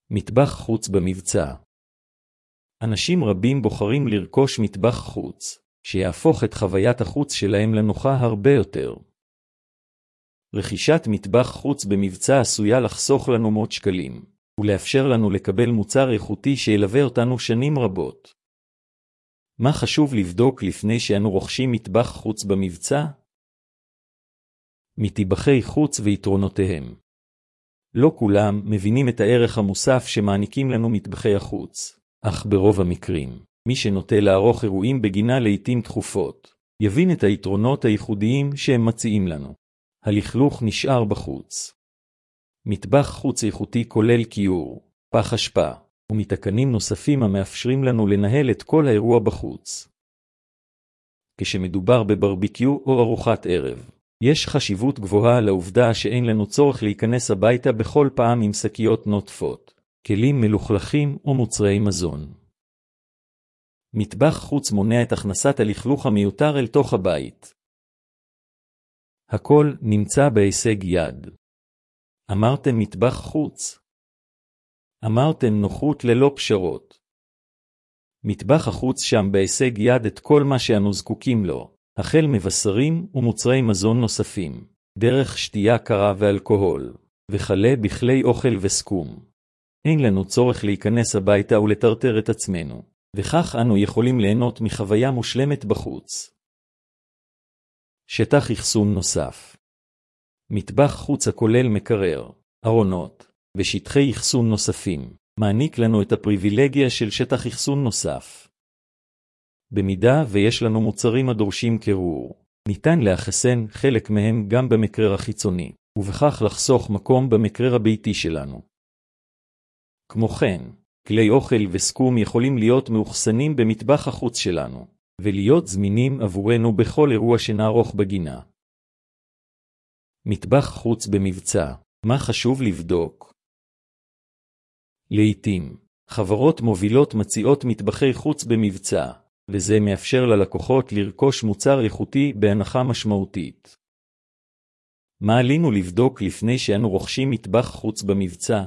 מטבח חוץ במבצע. אנשים רבים בוחרים לרכוש מטבח חוץ, שיהפוך את חוויית החוץ שלהם לנוחה הרבה יותר. רכישת מטבח חוץ במבצע עשויה לחסוך לנו מאות שקלים, ולאפשר לנו לקבל מוצר איכותי שילווה אותנו שנים רבות. מה חשוב לבדוק לפני שאנו רוכשים מטבח חוץ במבצע? מטבחי חוץ ויתרונותיהם. לא כולם מבינים את הערך המוסף שמעניקים לנו מטבחי החוץ, אך ברוב המקרים, מי שנוטה לערוך אירועים בגינה לעתים תכופות, יבין את היתרונות הייחודיים שהם מציעים לנו. הלכלוך נשאר בחוץ. מטבח חוץ איכותי כולל כיור, פח אשפה, ומתקנים נוספים המאפשרים לנו לנהל את כל האירוע בחוץ. כשמדובר בברביקיו או ארוחת ערב, יש חשיבות גבוהה לעובדה שאין לנו צורך להיכנס הביתה בכל פעם עם שקיות נוטפות, כלים מלוכלכים או מוצרי מזון. מטבח חוץ מונע את הכנסת הלכלוך המיותר אל תוך הבית. הכל נמצא בהישג יד. אמרתם מטבח חוץ. אמרתם נוחות ללא פשרות. מטבח החוץ שם בהישג יד את כל מה שאנו זקוקים לו, החל מבשרים ומוצרי מזון נוספים, דרך שתייה קרה ואלכוהול, וכלה בכלי אוכל וסכום. אין לנו צורך להיכנס הביתה ולטרטר את עצמנו, וכך אנו יכולים ליהנות מחוויה מושלמת בחוץ. שטח אחסון נוסף. מטבח חוץ הכולל מקרר, ארונות, ושטחי אחסון נוספים, מעניק לנו את הפריבילגיה של שטח אחסון נוסף. במידה ויש לנו מוצרים הדורשים קירור, ניתן לאחסן חלק מהם גם במקרר החיצוני, ובכך לחסוך מקום במקרר הביתי שלנו. כמו כן, כלי אוכל וסכום יכולים להיות מאוחסנים במטבח החוץ שלנו, ולהיות זמינים עבורנו בכל אירוע שנערוך בגינה. מטבח חוץ במבצע, מה חשוב לבדוק? לעתים, חברות מובילות מציעות מטבחי חוץ במבצע, וזה מאפשר ללקוחות לרכוש מוצר איכותי בהנחה משמעותית. מה עלינו לבדוק לפני שאנו רוכשים מטבח חוץ במבצע?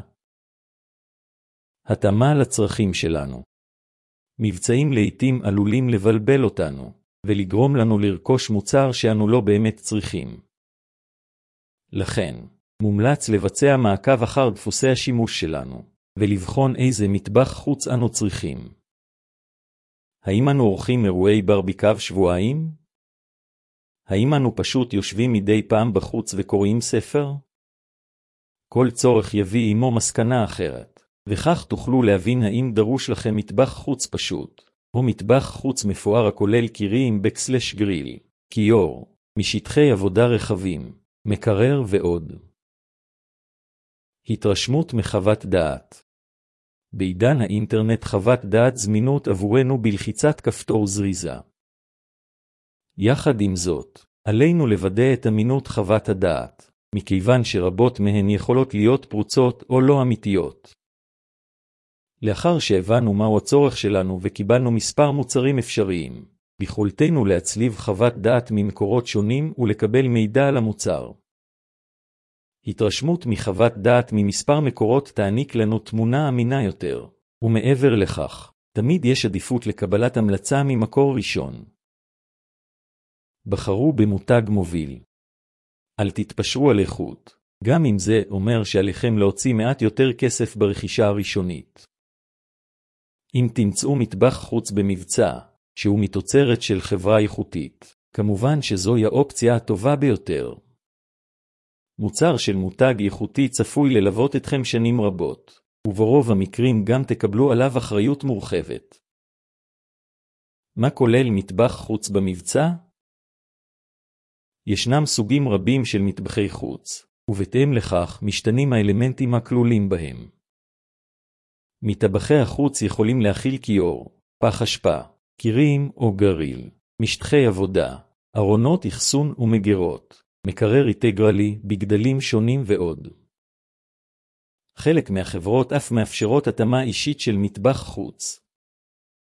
התאמה לצרכים שלנו. מבצעים לעתים עלולים לבלבל אותנו, ולגרום לנו לרכוש מוצר שאנו לא באמת צריכים. לכן, מומלץ לבצע מעקב אחר דפוסי השימוש שלנו, ולבחון איזה מטבח חוץ אנו צריכים. האם אנו עורכים אירועי ברביקו שבועיים? האם אנו פשוט יושבים מדי פעם בחוץ וקוראים ספר? כל צורך יביא עמו מסקנה אחרת, וכך תוכלו להבין האם דרוש לכם מטבח חוץ פשוט, או מטבח חוץ מפואר הכולל קירים בקסלש-גריל, כיור, משטחי עבודה רחבים, מקרר ועוד. התרשמות מחוות דעת. בעידן האינטרנט חוות דעת זמינות עבורנו בלחיצת כפתור זריזה. יחד עם זאת, עלינו לוודא את אמינות חוות הדעת, מכיוון שרבות מהן יכולות להיות פרוצות או לא אמיתיות. לאחר שהבנו מהו הצורך שלנו וקיבלנו מספר מוצרים אפשריים, ביכולתנו להצליב חוות דעת ממקורות שונים ולקבל מידע על המוצר. התרשמות מחוות דעת ממספר מקורות תעניק לנו תמונה אמינה יותר, ומעבר לכך, תמיד יש עדיפות לקבלת המלצה ממקור ראשון. בחרו במותג מוביל. אל תתפשרו על איכות, גם אם זה אומר שעליכם להוציא מעט יותר כסף ברכישה הראשונית. אם תמצאו מטבח חוץ במבצע, שהוא מתוצרת של חברה איכותית, כמובן שזוהי האופציה הטובה ביותר. מוצר של מותג איכותי צפוי ללוות אתכם שנים רבות, וברוב המקרים גם תקבלו עליו אחריות מורחבת. מה כולל מטבח חוץ במבצע? ישנם סוגים רבים של מטבחי חוץ, ובהתאם לכך משתנים האלמנטים הכלולים בהם. מטבחי החוץ יכולים להכיל כיור, פח אשפה, קירים או גריל, משטחי עבודה, ארונות אחסון ומגירות, מקרר אינטגרלי בגדלים שונים ועוד. חלק מהחברות אף מאפשרות התאמה אישית של מטבח חוץ,